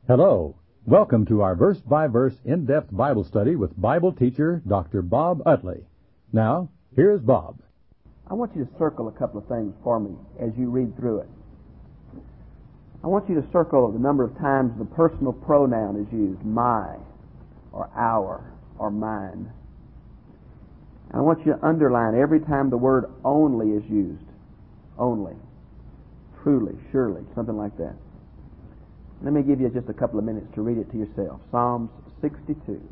Hello. Welcome to our verse-by-verse in-depth Bible study with Bible teacher Dr. Bob Utley. Now, here's Bob. I want you to circle a couple of things for me as you read through it. I want you to circle the number of times the personal pronoun is used, my, or our, or mine. And I want you to underline every time the word only is used. Only. Truly, surely, something like that. Let me give you just a couple of minutes to read it to yourself. Psalms 62.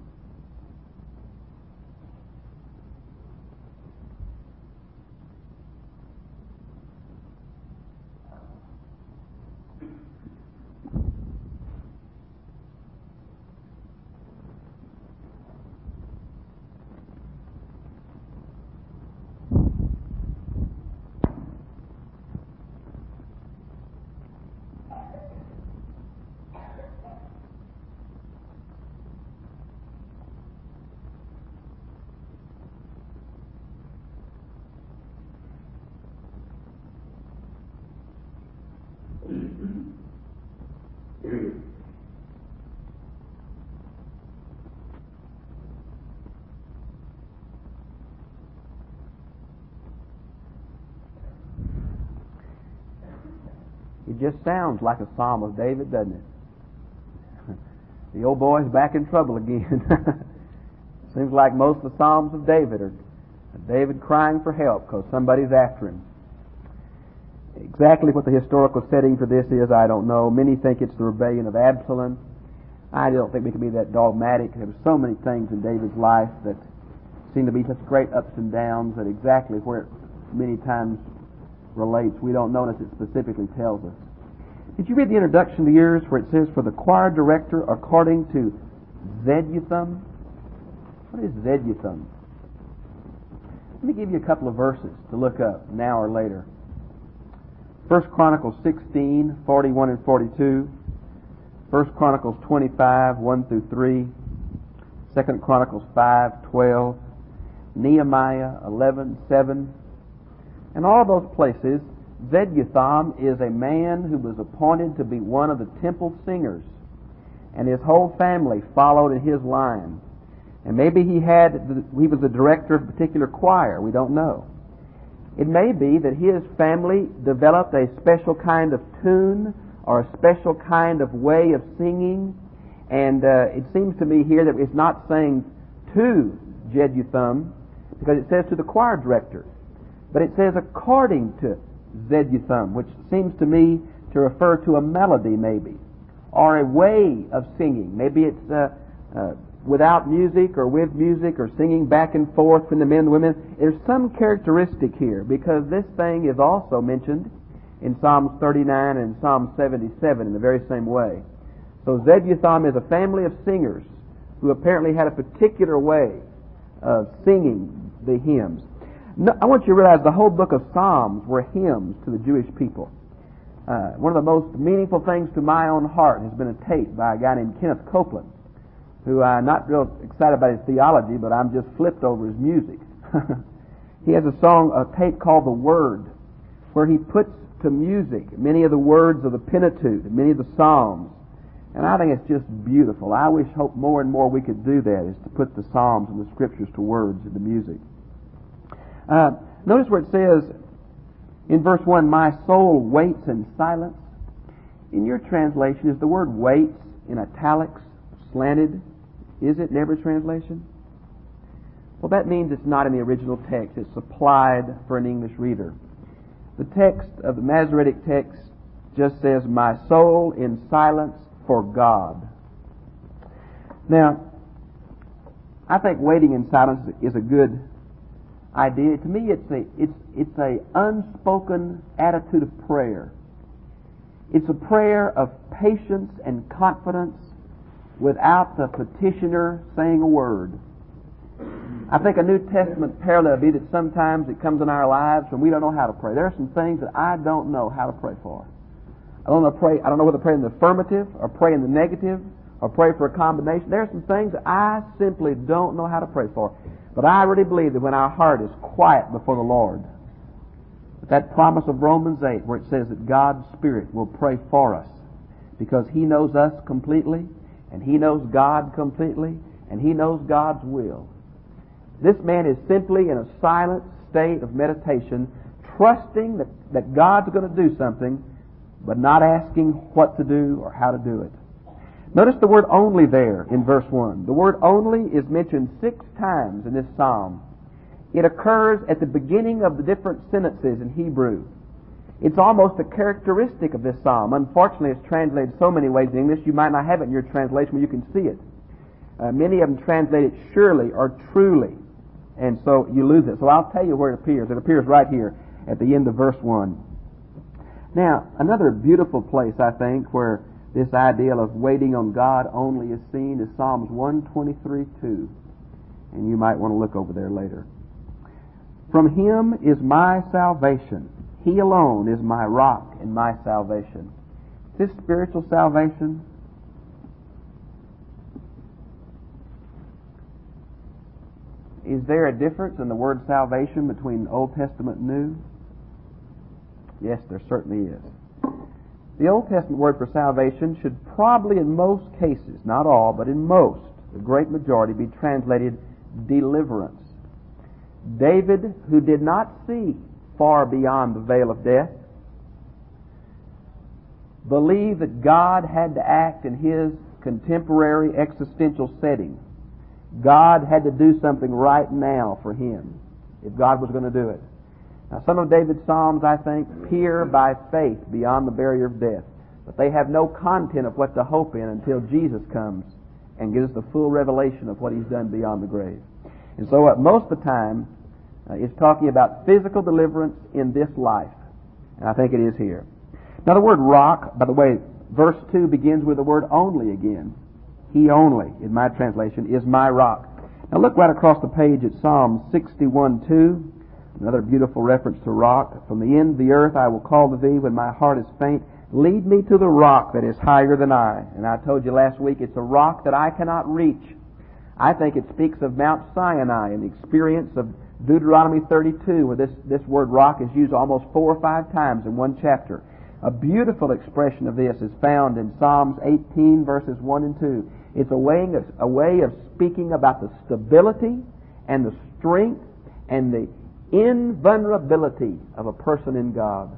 It just sounds like a psalm of David, doesn't it? The old boy's back in trouble again. Seems like most of the psalms of David are David crying for help because somebody's after him. Exactly what the historical setting for this is, I don't know. Many think it's the rebellion of Absalom. I don't think we can be that dogmatic. There were so many things in David's life that seem to be such great ups and downs that exactly where it many times relates, we don't know unless it specifically tells us. Did you read the introduction to yours where it says, for the choir director according to Zeduthun? What is Zeduthun? Let me give you a couple of verses to look up now or later. 1 Chronicles 16, 41 and 42. 1 Chronicles 25, 1 through 3. 2 Chronicles 5, 12. Nehemiah 11, 7. In all those places, Zeduthun is a man who was appointed to be one of the temple singers, and his whole family followed in his line. And maybe he was the director of a particular choir. We don't know. It may be that his family developed a special kind of tune or a special kind of way of singing, and it seems to me here that it's not saying to Jeduthun, because it says to the choir director. But it says according to Zeduthun, which seems to me to refer to a melody maybe, or a way of singing. Maybe it's without music or with music or singing back and forth from the men and the women. There's some characteristic here because this thing is also mentioned in Psalms 39 and Psalm 77 in the very same way. So Zeduthun is a family of singers who apparently had a particular way of singing the hymns. No, I want you to realize the whole book of Psalms were hymns to the Jewish people. One of the most meaningful things to my own heart has been a tape by a guy named Kenneth Copeland, who I'm not real excited about his theology, but I'm just flipped over his music. He has a tape called The Word, where he puts to music many of the words of the Pentateuch, many of the Psalms. And I think it's just beautiful. I hope more and more we could do that, is to put the Psalms and the Scriptures to words and to music. Notice where it says in verse 1, my soul waits in silence. In your translation, is the word waits in italics, slanted? Is it in every translation? Well, that means it's not in the original text. It's supplied for an English reader. The text of the Masoretic text just says, my soul in silence for God. Now, I think waiting in silence is a good idea. To me, it's a unspoken attitude of prayer. It's a prayer of patience and confidence without the petitioner saying a word. I think a New Testament parallel would be that sometimes it comes in our lives when we don't know how to pray. There are some things that I don't know how to pray for. I don't know whether to pray in the affirmative or pray in the negative or pray for a combination. There are some things that I simply don't know how to pray for. But I really believe that when our heart is quiet before the Lord, that promise of Romans 8 where it says that God's Spirit will pray for us because he knows us completely, and he knows God completely, and he knows God's will. This man is simply in a silent state of meditation, trusting that God's going to do something, but not asking what to do or how to do it. Notice the word only there in verse 1. The word only is mentioned 6 times in this psalm. It occurs at the beginning of the different sentences in Hebrew. It's almost a characteristic of this psalm. Unfortunately, it's translated so many ways in English, you might not have it in your translation where you can see it. Many of them translate it surely or truly, and so you lose it. So I'll tell you where it appears. It appears right here at the end of verse 1. Now, another beautiful place, I think, where this idea of waiting on God only is seen is Psalms 123:2. And you might want to look over there later. From him is my salvation. He alone is my rock and my salvation. Is this spiritual salvation? Is there a difference in the word salvation between Old Testament and New? Yes, there certainly is. The Old Testament word for salvation should probably in most cases, not all, but in most, the great majority, be translated deliverance. David, who did not see far beyond the veil of death, believed that God had to act in his contemporary existential setting. God had to do something right now for him, if God was going to do it. Now, some of David's psalms, I think, peer by faith beyond the barrier of death, but they have no content of what to hope in until Jesus comes and gives us the full revelation of what he's done beyond the grave. And so most of the time, it's talking about physical deliverance in this life. And I think it is here. Now the word rock, by the way, verse 2 begins with the word only again. He only, in my translation, is my rock. Now look right across the page at Psalm 61:2. Another beautiful reference to rock. From the end of the earth I will call to thee when my heart is faint. Lead me to the rock that is higher than I. And I told you last week it's a rock that I cannot reach. I think it speaks of Mount Sinai and the experience of Deuteronomy 32, where this word rock is used almost 4 or 5 times in one chapter. A beautiful expression of this is found in Psalms 18, verses 1 and 2. It's a way of speaking about the stability and the strength and the invulnerability of a person in God.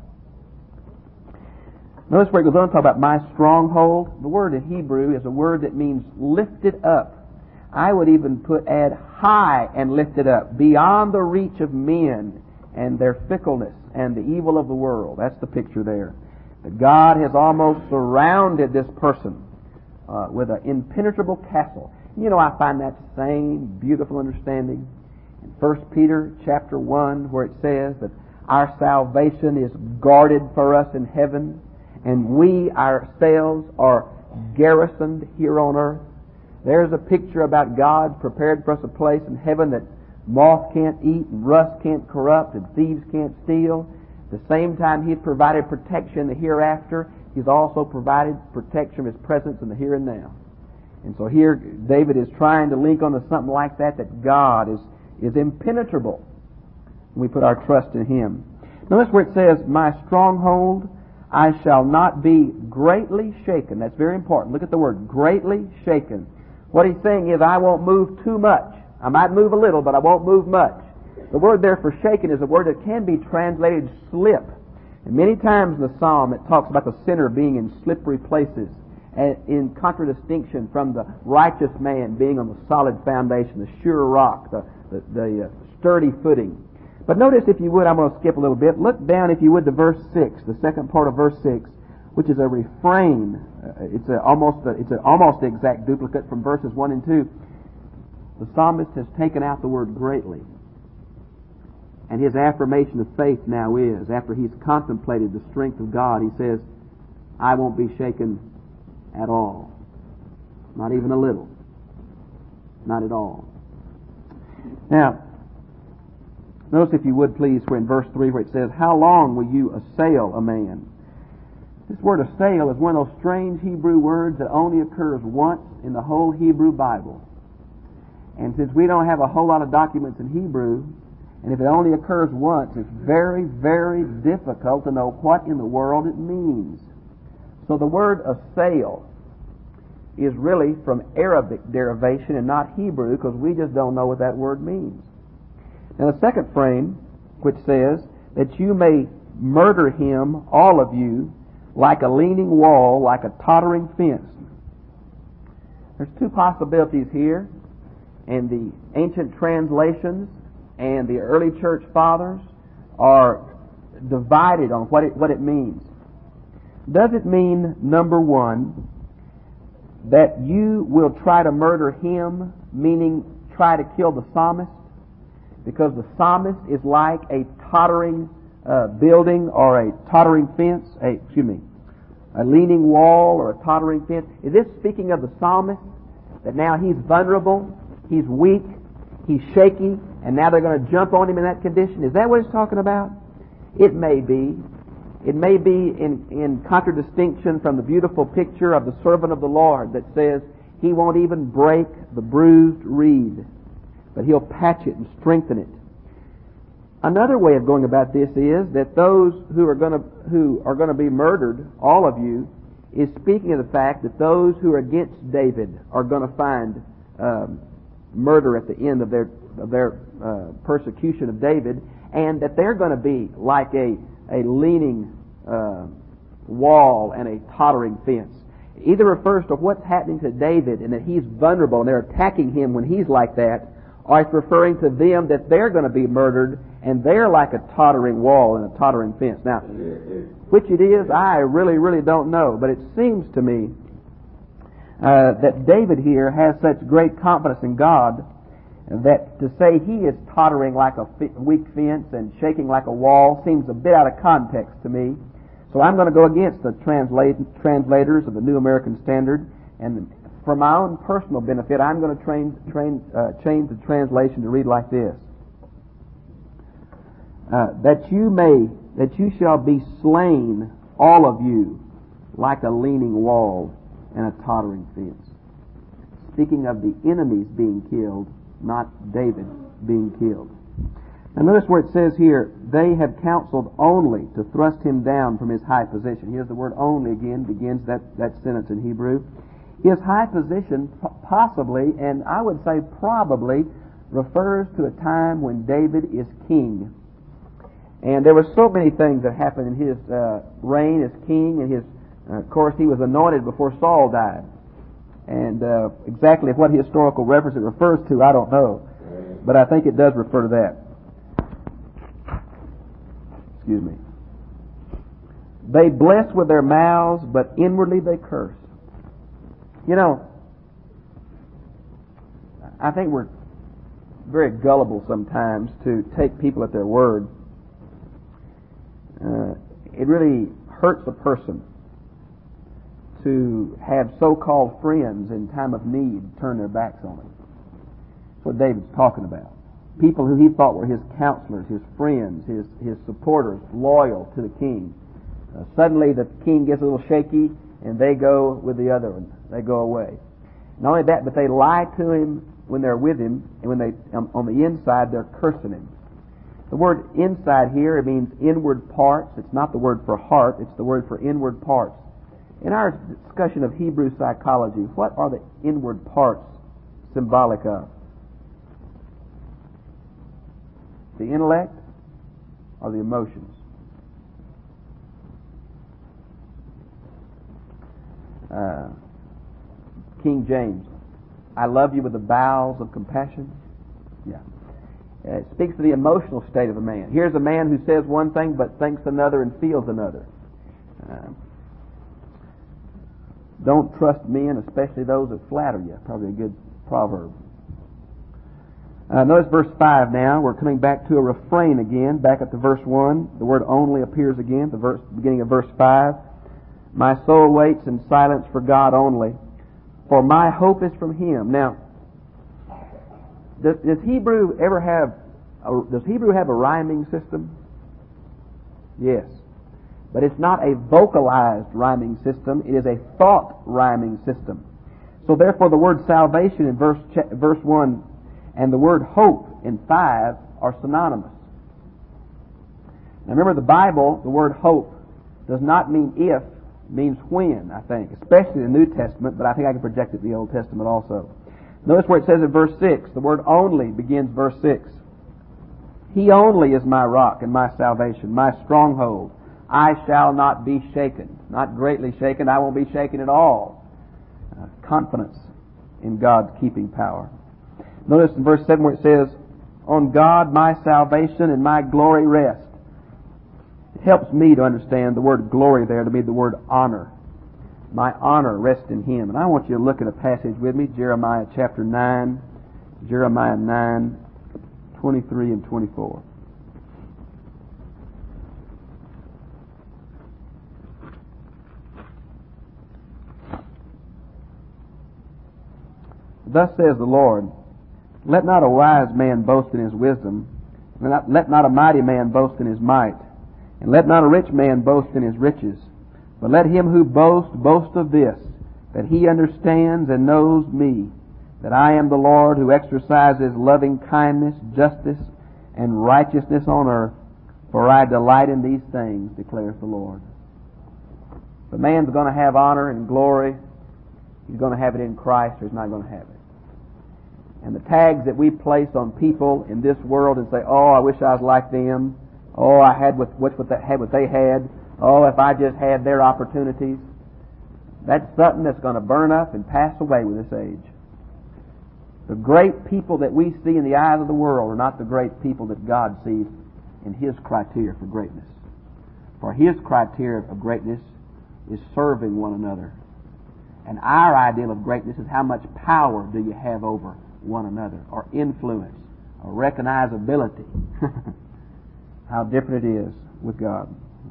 Notice where it goes on to talk about my stronghold. The word in Hebrew is a word that means lifted up. I would even add high and lifted up, beyond the reach of men and their fickleness and the evil of the world. That's the picture there. That God has almost surrounded this person with an impenetrable castle. You know, I find that same beautiful understanding in 1 Peter chapter 1, where it says that our salvation is guarded for us in heaven, and we ourselves are garrisoned here on earth. There's a picture about God prepared for us a place in heaven that moth can't eat and rust can't corrupt and thieves can't steal. At the same time He's provided protection in the hereafter, He's also provided protection of His presence in the here and now. And so here David is trying to link onto something like that God is impenetrable when we put our trust in Him. Notice where it says, my stronghold, I shall not be greatly shaken. That's very important. Look at the word, greatly shaken. What he's saying is, I won't move too much. I might move a little, but I won't move much. The word there for shaken is a word that can be translated slip. And many times in the psalm it talks about the sinner being in slippery places, and in contradistinction from the righteous man being on the solid foundation, the sure rock, the sturdy footing. But notice, if you would, I'm going to skip a little bit. Look down, if you would, to verse 6, the second part of verse 6, which is a refrain. It's almost the exact duplicate from verses 1 and 2. The psalmist has taken out the word greatly. And his affirmation of faith now is, after he's contemplated the strength of God, he says, I won't be shaken at all. Not even a little. Not at all. Now, notice, if you would please, where in verse 3 where it says, how long will you assail a man? This word assail is one of those strange Hebrew words that only occurs once in the whole Hebrew Bible. And since we don't have a whole lot of documents in Hebrew, and if it only occurs once, it's very, very difficult to know what in the world it means. So the word assail is really from Arabic derivation and not Hebrew, because we just don't know what that word means. Now the second frame, which says that you may murder him, all of you, like a leaning wall, like a tottering fence. There's two possibilities here, and the ancient translations and the early church fathers are divided on what it means. Does it mean, number one, that you will try to murder him, meaning try to kill the psalmist? Because the psalmist is like a tottering building or a tottering fence, a leaning wall or a tottering fence. Is this speaking of the psalmist? That now he's vulnerable, he's weak, he's shaky, and now they're going to jump on him in that condition? Is that what it's talking about? It may be. It may be in contradistinction from the beautiful picture of the servant of the Lord that says he won't even break the bruised reed, but he'll patch it and strengthen it. Another way of going about this is that those who are going to be murdered, all of you, is speaking of the fact that those who are against David are going to find murder at the end of their persecution of David, and that they're going to be like a leaning wall and a tottering fence. It either refers to what's happening to David and that he's vulnerable and they're attacking him when he's like that, or it's referring to them that they're going to be murdered and they're like a tottering wall and a tottering fence. Now, which it is, I really, really don't know, but it seems to me that David here has such great confidence in God that to say he is tottering like a weak fence and shaking like a wall seems a bit out of context to me. So I'm going to go against the translators of the New American Standard, and for my own personal benefit, I'm going to change the translation to read like this: that you shall be slain, all of you, like a leaning wall and a tottering fence. Speaking of the enemies being killed, not David being killed. Now notice where it says here, they have counseled only to thrust him down from his high position. Here's the word only again, begins that sentence in Hebrew. His high position possibly, and I would say probably, refers to a time when David is king. And there were so many things that happened in his reign as king, and of course he was anointed before Saul died. And exactly what historical reference it refers to, I don't know. But I think it does refer to that. Excuse me. They bless with their mouths, but inwardly they curse. You know, I think we're very gullible sometimes to take people at their word. It really hurts a person to have so-called friends in time of need turn their backs on him. That's what David's talking about. People who he thought were his counselors, his friends, his supporters, loyal to the king. Suddenly the king gets a little shaky and they go with the other one. They go away. Not only that, but they lie to him when they're with him, and when they on the inside they're cursing him. The word inside here, it means inward parts. It's not the word for heart, it's the word for inward parts. In our discussion of Hebrew psychology, what are the inward parts symbolic of? The intellect or the emotions? King James, I love you with the bowels of compassion. Yeah. It speaks to the emotional state of a man. Here's a man who says one thing but thinks another and feels another. Don't trust men, especially those that flatter you. Probably a good proverb. Notice verse 5 now. We're coming back to a refrain again. Back up to verse 1. The word only appears again, the beginning of verse 5. My soul waits in silence for God only, for my hope is from Him. Now, does Hebrew have a rhyming system? Yes. But it's not a vocalized rhyming system. It is a thought rhyming system. So therefore the word salvation in verse 1 and the word hope in 5 are synonymous. Now remember, the Bible, the word hope does not mean if, means when, I think, especially in the New Testament, but I think I can project it in the Old Testament also. Notice where it says in verse 6, the word only begins verse 6. He only is my rock and my salvation, my stronghold. I shall not be shaken. Not greatly shaken, I won't be shaken at all. Confidence in God's keeping power. Notice in verse 7 where it says, on God my salvation and my glory rest. It helps me to understand the word glory there to be the word honor. My honor rests in Him. And I want you to look at a passage with me, Jeremiah chapter 9, Jeremiah 9, 23 and 24. Thus says the Lord, let not a wise man boast in his wisdom, let not a mighty man boast in his might, and let not a rich man boast in his riches, but let him who boasts boast of this, that he understands and knows me, that I am the Lord who exercises loving kindness, justice, and righteousness on earth, for I delight in these things, declares the Lord. If a man's going to have honor and glory, he's going to have it in Christ, or he's not going to have it. And the tags that we place on people in this world and say, oh, I wish I was like them. Oh, I had what they had. Oh, if I just had their opportunities. That's something that's going to burn up and pass away with this age. The great people that we see in the eyes of the world are not the great people that God sees in His criteria for greatness. For His criteria of greatness is serving one another. And our ideal of greatness is how much power do you have over one another, or influence, or recognizability. How different it is with God.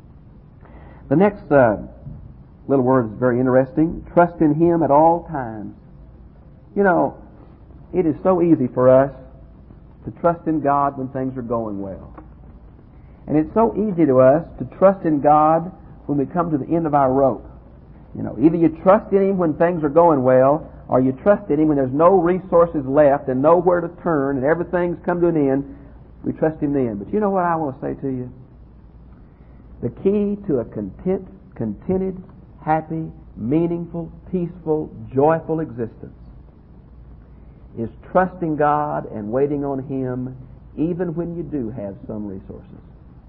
The next little word is very interesting. Trust in Him at all times. You know, it is so easy for us to trust in God when things are going well. And it's so easy to us to trust in God when we come to the end of our rope. You know, either you trust in Him when things are going well, or you trust in Him when there's no resources left and nowhere to turn and everything's come to an end. We trust Him then. But you know what I want to say to you? The key to a contented, happy, meaningful, peaceful, joyful existence is trusting God and waiting on Him even when you do have some resources.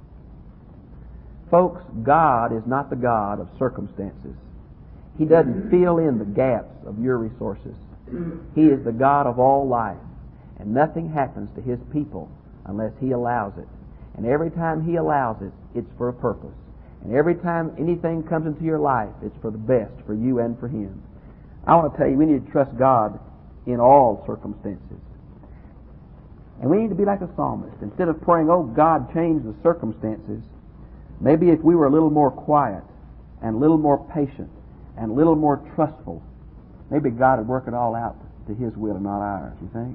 Folks, God is not the God of circumstances. He doesn't fill in the gaps of your resources. He is the God of all life. And nothing happens to His people unless He allows it. And every time He allows it, it's for a purpose. And every time anything comes into your life, it's for the best, for you and for Him. I want to tell you, we need to trust God in all circumstances. And we need to be like a psalmist. Instead of praying, oh, God, change the circumstances, maybe if we were a little more quiet and a little more patient and a little more trustful, maybe God would work it all out to His will and not ours, you think?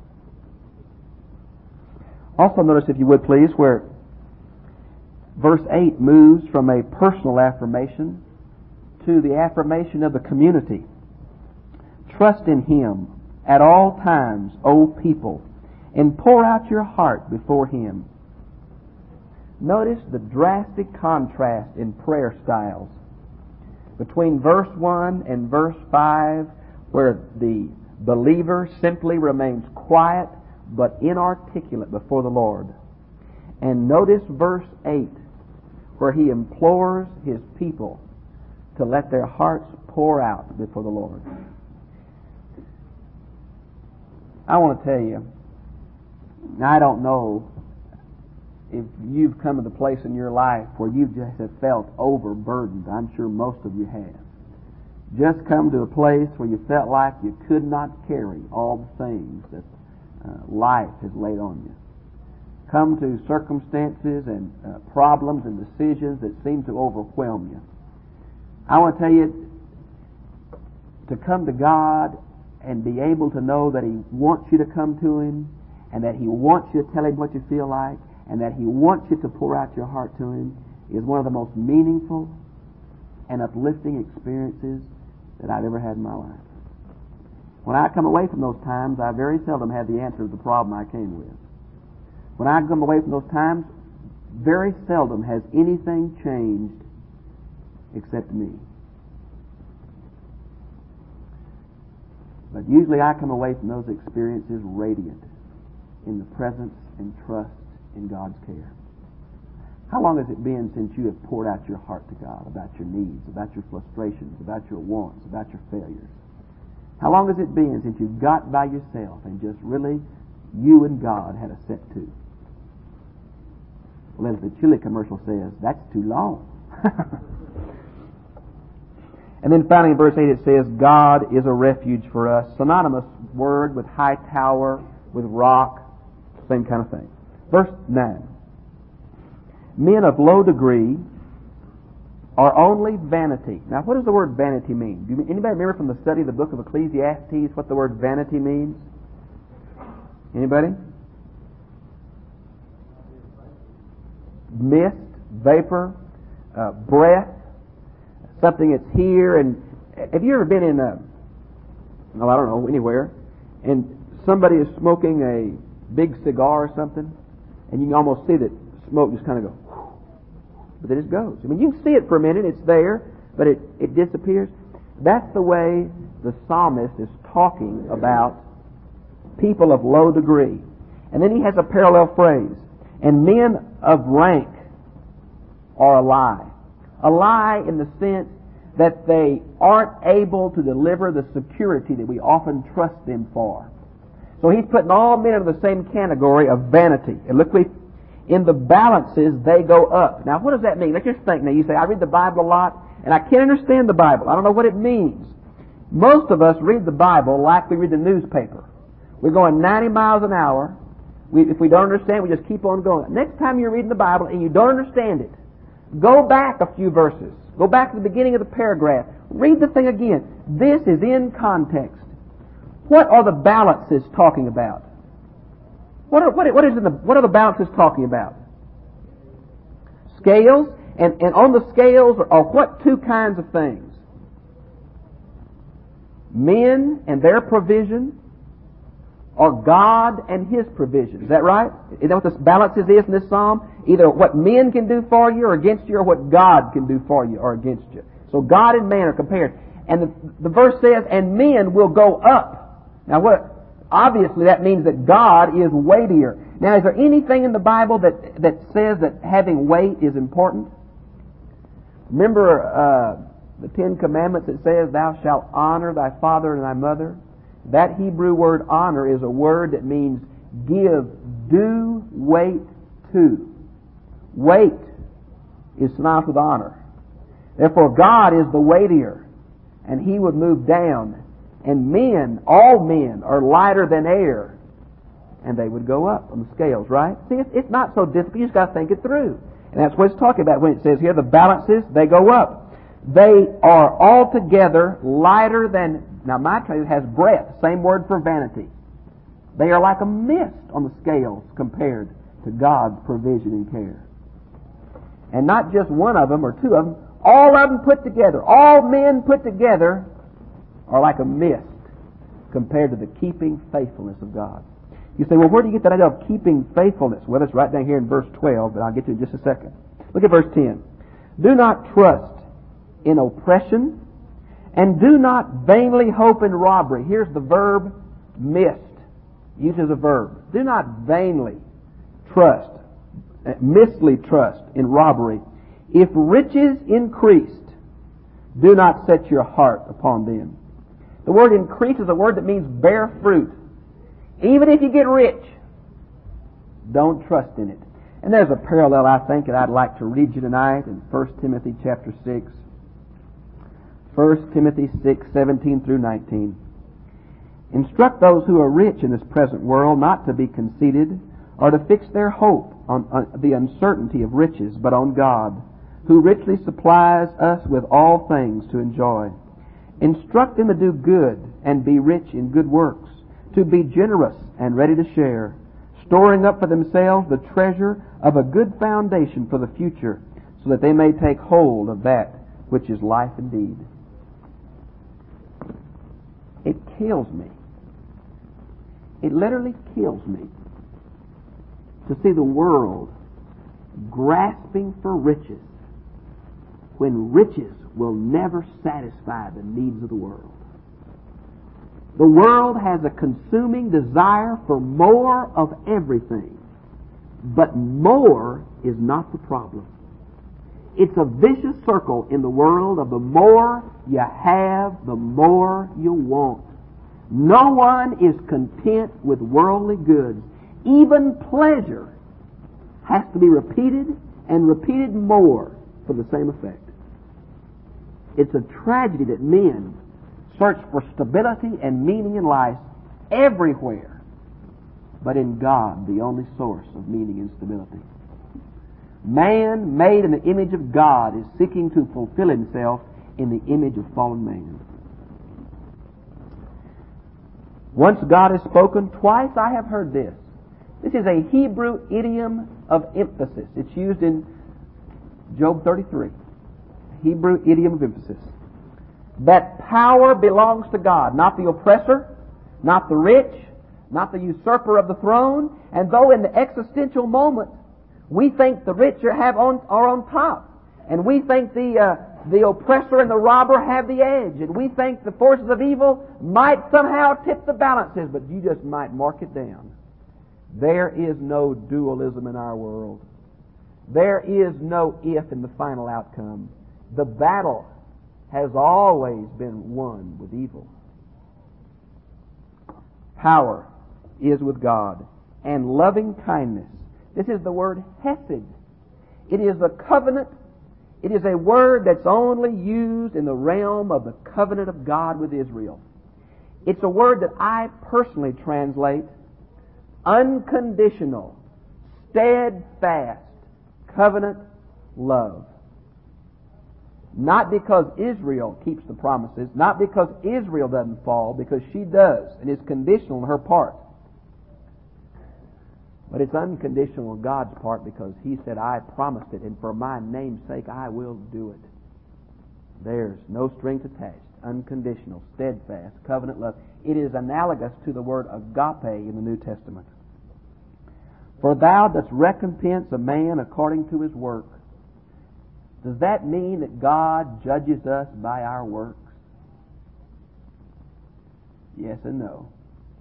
Also notice, if you would please, where verse 8 moves from a personal affirmation to the affirmation of the community. Trust in Him at all times, O people, and pour out your heart before Him. Notice the drastic contrast in prayer styles between verse 1 and verse 5, where the believer simply remains quiet but inarticulate before the Lord. And notice verse 8, where he implores his people to let their hearts pour out before the Lord. I want to tell you, I don't know if you've come to the place in your life where you just have felt overburdened. I'm sure most of you have. Just come to a place where you felt like you could not carry all the things that life has laid on you. Come to circumstances and problems and decisions that seem to overwhelm you. I want to tell you, to come to God and be able to know that He wants you to come to Him, and that He wants you to tell Him what you feel like, and that He wants you to pour out your heart to Him, is one of the most meaningful and uplifting experiences that I've ever had in my life. When I come away from those times, I very seldom have the answer to the problem I came with. When I come away from those times, very seldom has anything changed except me. But usually I come away from those experiences radiant in the presence and trust in God's care. How long has it been since you have poured out your heart to God about your needs, about your frustrations, about your wants, about your failures? How long has it been since you got by yourself and just really you and God had a set to? Well, as the chili commercial says, that's too long. And then finally in verse 8 it says, God is a refuge for us. Synonymous word with high tower, with rock, same kind of thing. Verse 9. Men of low degree are only vanity. Now what does the word vanity mean? Do anybody remember from the study of the book of Ecclesiastes what the word vanity means? Anybody? Mist, vapor, breath, something that's here. And have you ever been in I don't know, anywhere, and somebody is smoking a big cigar or something, and you can almost see that smoke just kind of go, but then it goes. I mean, you can see it for a minute, it's there, but it disappears. That's the way the psalmist is talking about people of low degree. And then he has a parallel phrase, and men of rank are a lie. A lie in the sense that they aren't able to deliver the security that we often trust them for. So he's putting all men in the same category of vanity. And look, in the balances, they go up. Now, what does that mean? Let's just think. Now, you say, I read the Bible a lot, and I can't understand the Bible. I don't know what it means. Most of us read the Bible like we read the newspaper. We're going 90 miles an hour. If we don't understand, we just keep on going. Next time you're reading the Bible and you don't understand it, go back a few verses. Go back to the beginning of the paragraph. Read the thing again. This is in context. What are the balances talking about? What are the balances talking about? Scales. And on the scales are what two kinds of things? Men and their provision, or God and His provision. Is that right? Is that what the balances is in this psalm? Either what men can do for you or against you, or what God can do for you or against you. So God and man are compared. And the verse says, and men will go up. Now obviously that means that God is weightier. Now, is there anything in the Bible that says that having weight is important? Remember the Ten Commandments that says, thou shalt honor thy father and thy mother? That Hebrew word honor is a word that means give due weight to. Weight is synonymous with honor. Therefore, God is the weightier, and He would move down. And men, all men, are lighter than air, and they would go up on the scales, right? See, it's not so difficult. You just got to think it through. And that's what it's talking about when it says here, the balances, they go up. They are altogether lighter than, now my translation has breath, same word for vanity. They are like a mist on the scales compared to God's provision and care. And not just one of them or two of them, all of them put together, all men put together are like a mist compared to the keeping faithfulness of God. You say, well, where do you get that idea of keeping faithfulness? Well, it's right down here in verse 12, but I'll get to it in just a second. Look at verse 10. Do not trust in oppression, and do not vainly hope in robbery. Here's the verb mist, used as a verb. Do not vainly trust, mistly trust in robbery. If riches increased, do not set your heart upon them. The word increase is a word that means bear fruit. Even if you get rich, don't trust in it. And there's a parallel, I think, that I'd like to read you tonight in 1 Timothy chapter 6. 1 Timothy 6, 17 through 19. Instruct those who are rich in this present world not to be conceited, or to fix their hope on the uncertainty of riches, but on God, who richly supplies us with all things to enjoy. Instruct them to do good and be rich in good works, to be generous and ready to share, storing up for themselves the treasure of a good foundation for the future, so that they may take hold of that which is life indeed. It kills me. It literally kills me to see the world grasping for riches when riches will never satisfy the needs of the world. The world has a consuming desire for more of everything. But more is not the problem. It's a vicious circle in the world of the more you have, the more you want. No one is content with worldly goods. Even pleasure has to be repeated and repeated more for the same effect. It's a tragedy that men search for stability and meaning in life everywhere, but in God, the only source of meaning and stability. Man, made in the image of God, is seeking to fulfill himself in the image of fallen man. Once God has spoken, twice I have heard this. This is a Hebrew idiom of emphasis. It's used in Job 33. Hebrew idiom of emphasis. That power belongs to God, not the oppressor, not the rich, not the usurper of the throne. And though in the existential moment we think the rich are on top, and we think the oppressor and the robber have the edge, and we think the forces of evil might somehow tip the balances, but you just might mark it down. There is no dualism in our world. There is no if in the final outcome. The battle has always been won with evil. Power is with God, and loving kindness. This is the word hesed. It is a covenant. It is a word that's only used in the realm of the covenant of God with Israel. It's a word that I personally translate unconditional, steadfast, covenant love. Not because Israel keeps the promises, not because Israel doesn't fall, because she does, and is conditional on her part. But it's unconditional on God's part because He said, I promised it, and for my name's sake I will do it. There's no strings attached. Unconditional, steadfast, covenant love. It is analogous to the word agape in the New Testament. For thou dost recompense a man according to his work. Does that mean that God judges us by our works? Yes and no.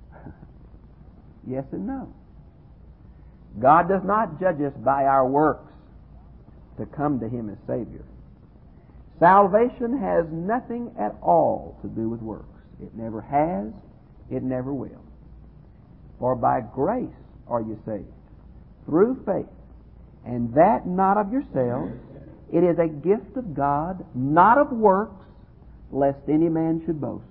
Yes and no. God does not judge us by our works to come to Him as Savior. Salvation has nothing at all to do with works. It never has. It never will. For by grace are you saved, through faith, and that not of yourselves. It is a gift of God, not of works, lest any man should boast.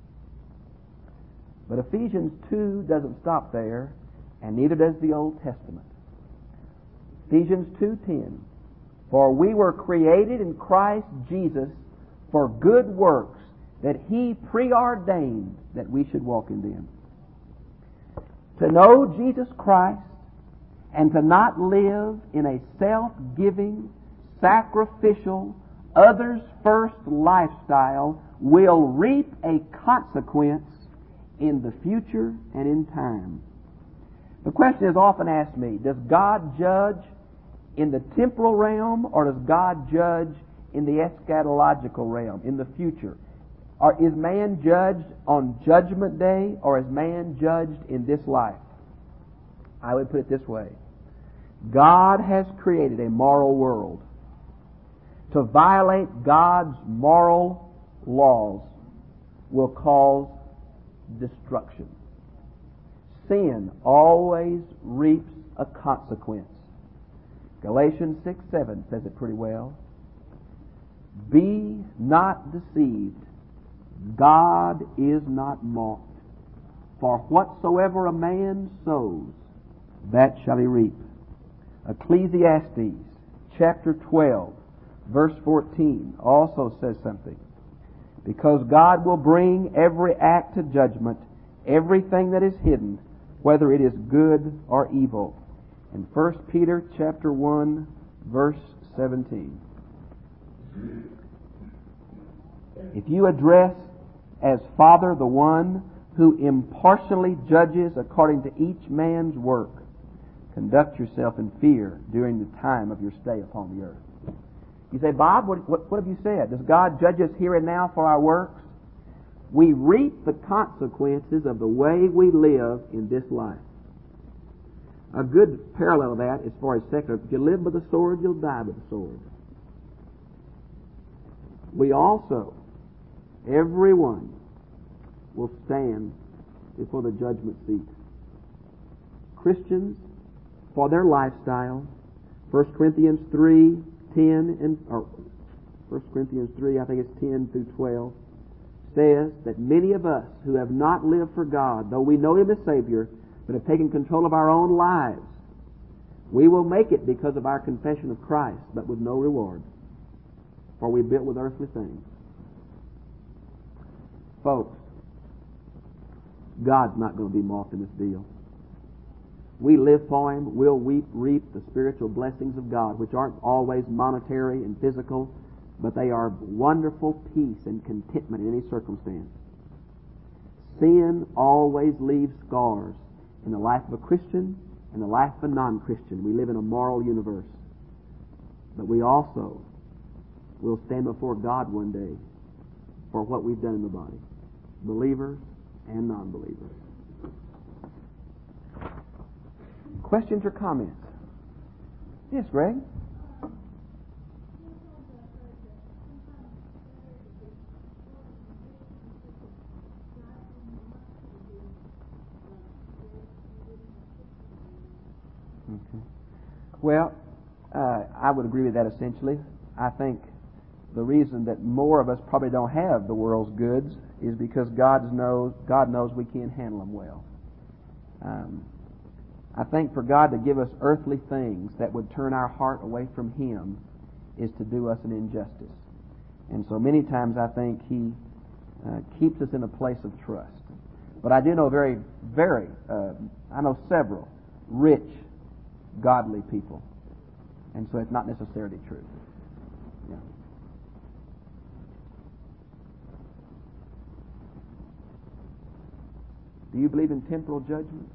But Ephesians 2 doesn't stop there, and neither does the Old Testament. Ephesians 2:10, for we were created in Christ Jesus for good works that He preordained that we should walk in them. To know Jesus Christ and to not live in a self-giving, sacrificial, others-first lifestyle will reap a consequence in the future and in time. The question is often asked me, does God judge in the temporal realm, or does God judge in the eschatological realm, in the future? Or is man judged on Judgment Day, or is man judged in this life? I would put it this way. God has created a moral world. To violate God's moral laws will cause destruction. Sin always reaps a consequence. Galatians 6:7 says it pretty well. Be not deceived. God is not mocked. For whatsoever a man sows, that shall he reap. Ecclesiastes chapter 12, verse 14 also says something. Because God will bring every act to judgment, everything that is hidden, whether it is good or evil. In 1 Peter chapter 1, verse 17. If you address as Father the one who impartially judges according to each man's work, conduct yourself in fear during the time of your stay upon the earth. You say, Bob, what have you said? Does God judge us here and now for our works? We reap the consequences of the way we live in this life. A good parallel of that as far as secular, if you live by the sword, you'll die by the sword. We also, everyone, will stand before the judgment seat. Christians, for their lifestyle, 1 Corinthians 3, 1 Corinthians 3, I think it's 10 through 12, says that many of us who have not lived for God, though we know Him as Savior, but have taken control of our own lives, we will make it because of our confession of Christ, but with no reward, for we built with earthly things. Folks, God's not going to be mocked in this deal. We live for Him, we'll reap the spiritual blessings of God, which aren't always monetary and physical, but they are wonderful peace and contentment in any circumstance. Sin always leaves scars in the life of a Christian and the life of a non-Christian. We live in a moral universe. But we also will stand before God one day for what we've done in the body, believers and non-believers. Questions or comments? Yes, Greg? Okay. Well, I would agree with that essentially. I think the reason that more of us probably don't have the world's goods is because God knows we can't handle them well. I think for God to give us earthly things that would turn our heart away from Him is to do us an injustice. And so many times I think He keeps us in a place of trust. But I do know I know several rich, godly people. And so it's not necessarily true. Yeah. Do you believe in temporal judgment?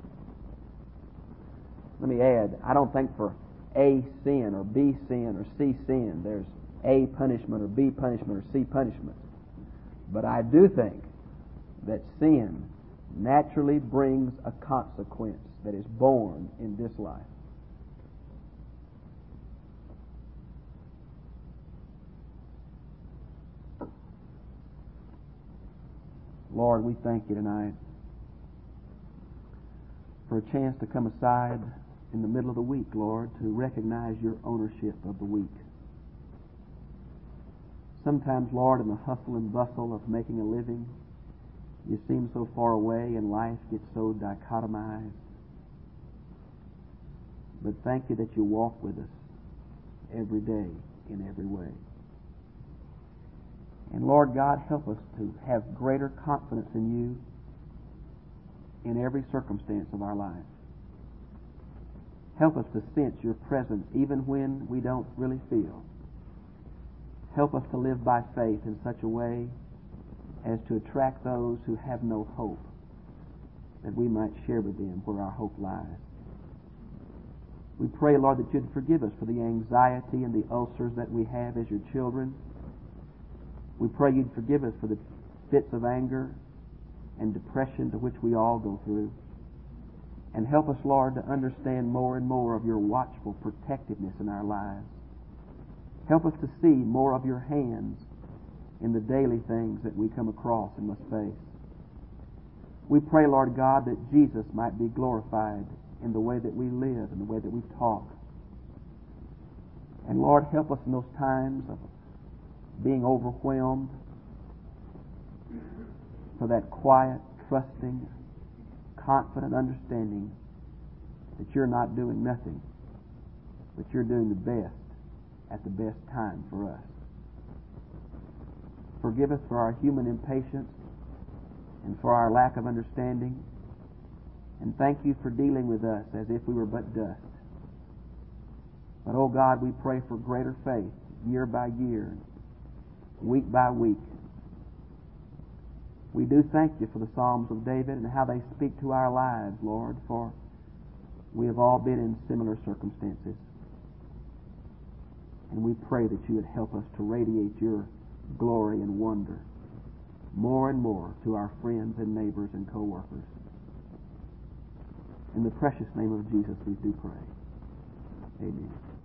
Let me add, I don't think for A sin or B sin or C sin there's A punishment or B punishment or C punishment. But I do think that sin naturally brings a consequence that is born in this life. Lord, we thank You tonight for a chance to come aside in the middle of the week, Lord, to recognize Your ownership of the week. Sometimes, Lord, in the hustle and bustle of making a living, You seem so far away and life gets so dichotomized. But thank You that You walk with us every day in every way. And Lord God, help us to have greater confidence in You in every circumstance of our life. Help us to sense Your presence even when we don't really feel. Help us to live by faith in such a way as to attract those who have no hope, that we might share with them where our hope lies. We pray, Lord, that You'd forgive us for the anxiety and the ulcers that we have as Your children. We pray You'd forgive us for the fits of anger and depression to which we all go through. And help us, Lord, to understand more and more of Your watchful protectiveness in our lives. Help us to see more of Your hands in the daily things that we come across and must face. We pray, Lord God, that Jesus might be glorified in the way that we live and the way that we talk. And Lord, help us in those times of being overwhelmed for that quiet, trusting, confident understanding that You're not doing nothing, but You're doing the best at the best time for us. Forgive us for our human impatience and for our lack of understanding. And thank You for dealing with us as if we were but dust. But, oh God, we pray for greater faith year by year, week by week. We do thank You for the Psalms of David and how they speak to our lives, Lord, for we have all been in similar circumstances. And we pray that You would help us to radiate Your glory and wonder more and more to our friends and neighbors and co-workers. In the precious name of Jesus we do pray. Amen.